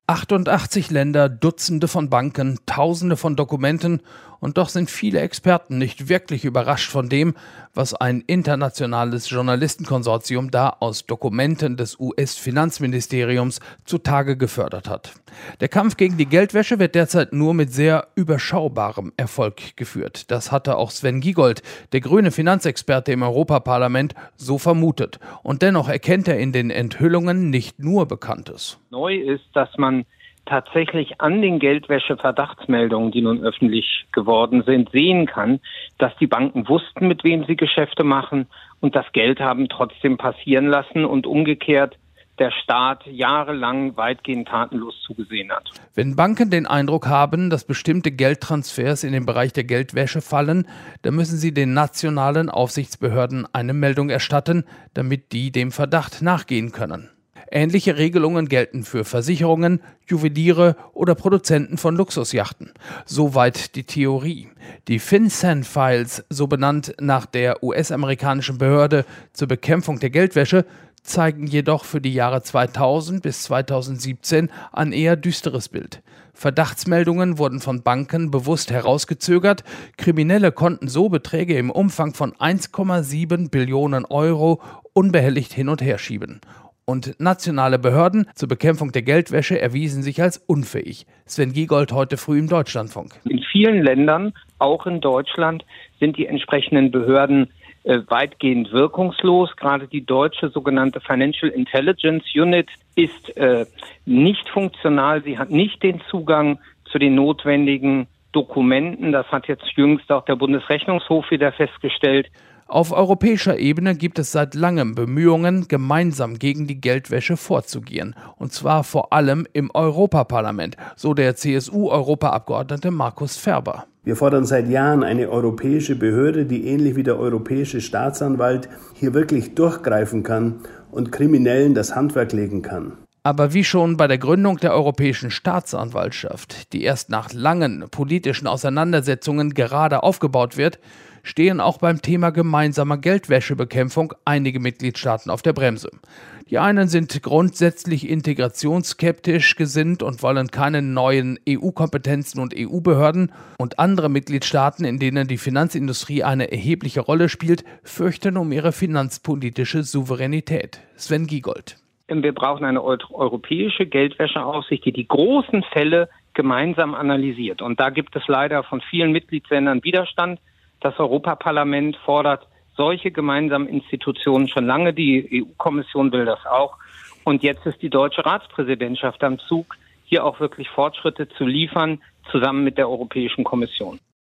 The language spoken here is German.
88 Länder, Dutzende von Banken, Tausende von Dokumenten und doch sind viele Experten nicht wirklich überrascht von dem, was ein internationales Journalistenkonsortium da aus Dokumenten des US-Finanzministeriums zutage gefördert hat. Der Kampf gegen die Geldwäsche wird derzeit nur mit sehr überschaubarem Erfolg geführt. Das hatte auch Sven Giegold, der grüne Finanzexperte im Europaparlament, so vermutet. Und dennoch erkennt er in den Enthüllungen nicht nur Bekanntes. Neu ist, dass man tatsächlich an den Geldwäsche-Verdachtsmeldungen, die nun öffentlich geworden sind, sehen kann, dass die Banken wussten, mit wem sie Geschäfte machen und das Geld haben trotzdem passieren lassen und umgekehrt der Staat jahrelang weitgehend tatenlos zugesehen hat. Wenn Banken den Eindruck haben, dass bestimmte Geldtransfers in den Bereich der Geldwäsche fallen, dann müssen sie den nationalen Aufsichtsbehörden eine Meldung erstatten, damit die dem Verdacht nachgehen können. Ähnliche Regelungen gelten für Versicherungen, Juweliere oder Produzenten von Luxusjachten. Soweit die Theorie. Die FinCEN-Files, so benannt nach der US-amerikanischen Behörde zur Bekämpfung der Geldwäsche, zeigen jedoch für die Jahre 2000 bis 2017 ein eher düsteres Bild. Verdachtsmeldungen wurden von Banken bewusst herausgezögert. Kriminelle konnten so Beträge im Umfang von 1,7 Billionen Euro unbehelligt hin und her schieben. Und nationale Behörden zur Bekämpfung der Geldwäsche erwiesen sich als unfähig. Sven Giegold heute früh im Deutschlandfunk. In vielen Ländern, auch in Deutschland, sind die entsprechenden Behörden weitgehend wirkungslos. Gerade die deutsche sogenannte Financial Intelligence Unit ist nicht funktional. Sie hat nicht den Zugang zu den notwendigen Dokumenten. Das hat jetzt jüngst auch der Bundesrechnungshof wieder festgestellt. Auf europäischer Ebene gibt es seit langem Bemühungen, gemeinsam gegen die Geldwäsche vorzugehen. Und zwar vor allem im Europaparlament, so der CSU-Europaabgeordnete Markus Ferber. Wir fordern seit Jahren eine europäische Behörde, die ähnlich wie der europäische Staatsanwalt hier wirklich durchgreifen kann und Kriminellen das Handwerk legen kann. Aber wie schon bei der Gründung der Europäischen Staatsanwaltschaft, die erst nach langen politischen Auseinandersetzungen gerade aufgebaut wird, stehen auch beim Thema gemeinsamer Geldwäschebekämpfung einige Mitgliedstaaten auf der Bremse. Die einen sind grundsätzlich integrationsskeptisch gesinnt und wollen keine neuen EU-Kompetenzen und EU-Behörden, und andere Mitgliedstaaten, in denen die Finanzindustrie eine erhebliche Rolle spielt, fürchten um ihre finanzpolitische Souveränität. Sven Giegold. Wir brauchen eine europäische Geldwäscheaufsicht, die die großen Fälle gemeinsam analysiert. Und da gibt es leider von vielen Mitgliedsländern Widerstand. Das Europaparlament fordert solche gemeinsamen Institutionen schon lange. Die EU-Kommission will das auch. Und jetzt ist die deutsche Ratspräsidentschaft am Zug, hier auch wirklich Fortschritte zu liefern, zusammen mit der Europäischen Kommission.